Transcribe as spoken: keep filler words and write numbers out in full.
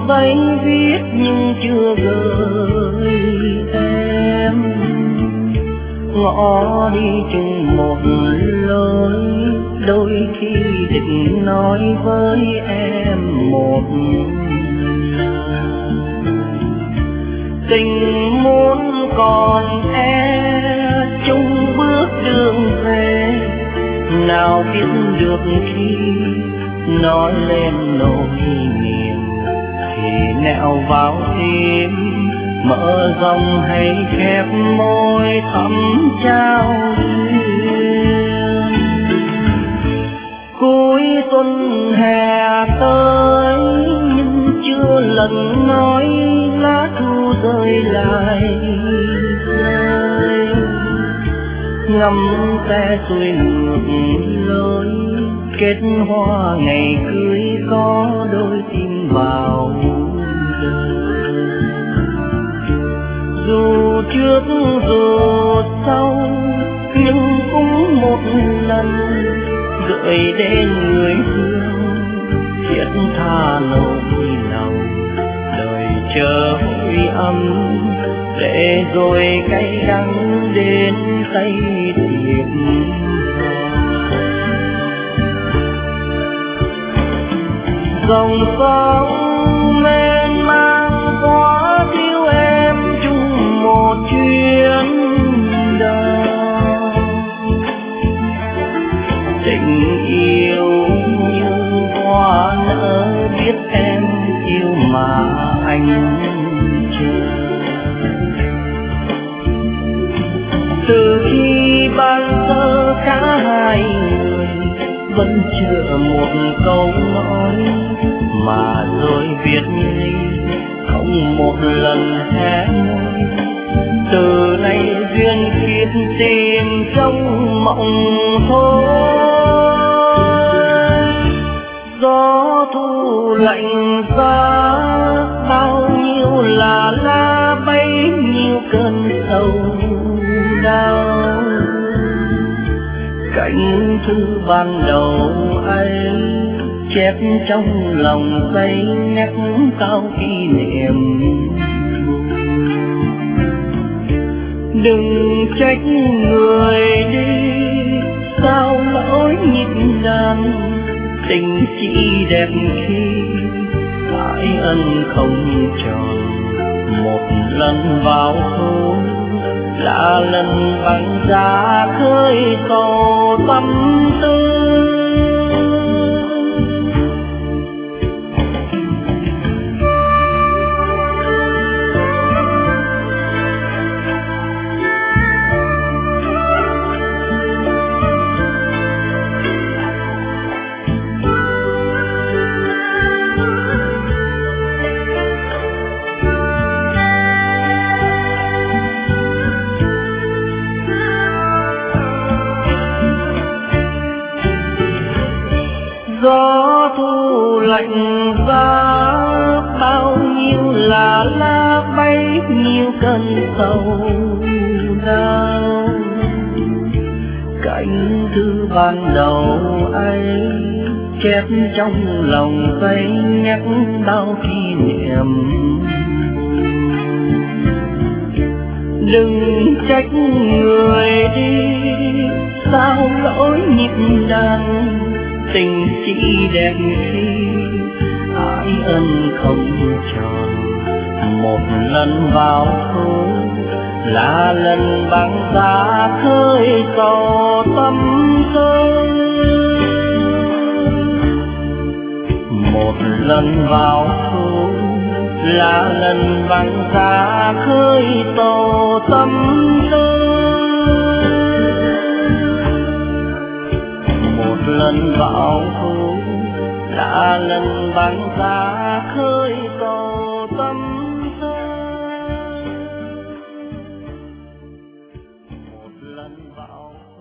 giấy viết nhưng chưa gửi em, ngõ đi chung một lối, đôi khi định nói với em một lời. Tình muốn còn e chung bước đường về, nào biết được khi nói lên nỗi niềm thì nẹo vào tim, mở rộng hay khép môi thắm trao duyên. Cuối xuân hè tới nhưng chưa lần nói lá thu rơi lại rơi, ngắm xe xuôi ngược lối, kết hoa ngày cưới có đôi tim vào đời. Dù trước dù sau nhưng cũng một lần gửi đến người thương, thiết tha nỗi lòng đời chờ hồi âm, để rồi cay đắng đến tay thiệp. Dòng sông mênh mang quá thiếu em chung một chuyến đời, tình yêu như hoa nở biết em yêu mà anh chờ. Từ khi ban sơ cả hai người vẫn chờ một câu nói, mà rồi viết ly không một lần hé môi. Từ nay duyên kiếp tìm trong mộng thôi. Gió thu lạnh giá bao nhiêu là lá bấy nhiêu cơn sầu đau. Cảnh thư ban đầu ấy chép trong lòng giấy nhắc cao kỷ niệm. Đừng trách người đi sao lỗi nhịp đàn, tình chỉ đẹp khi ái ân không tròn. Một lần vào thu là lần băng giá khơi sầu tâm tư. Gió thu lạnh giá bao nhiêu là lá bấy nhiêu cơn sầu đau. Cảnh thư ban đầu ấy chép trong lòng giấy nhắc bao kỷ niệm. Đừng trách người đi sao lỗi nhịp đàn, tình chỉ đẹp khi ái ân không tròn. Một lần vào thu là lần băng giá khơi sầu tâm tư. Một lần vào thu là lần băng giá khơi sầu tâm tư. Một lần vào thu là lần băng giá khơi sầu tâm tư. Một lần vào